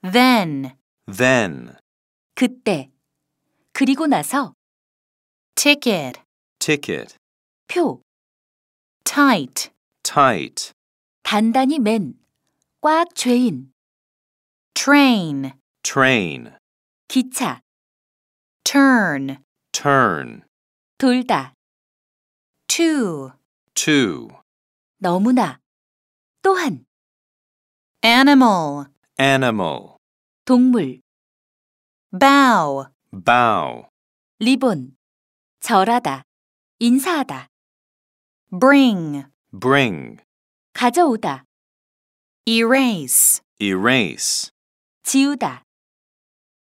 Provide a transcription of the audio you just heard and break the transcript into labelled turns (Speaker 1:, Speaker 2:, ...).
Speaker 1: then,
Speaker 2: 그때, 그리고 나서,
Speaker 1: ticket,
Speaker 2: 표,
Speaker 1: tight,
Speaker 2: 단단히 맨, 꽉 죄인,
Speaker 1: train,
Speaker 2: 기차,
Speaker 1: turn,
Speaker 2: 돌다,
Speaker 1: to,
Speaker 2: 너무나, 또한,
Speaker 1: animal,
Speaker 2: 동물,
Speaker 1: bow,
Speaker 2: 리본, 절하다, 인사하다,
Speaker 1: bring,
Speaker 2: 가져오다,
Speaker 1: erase,
Speaker 2: 지우다,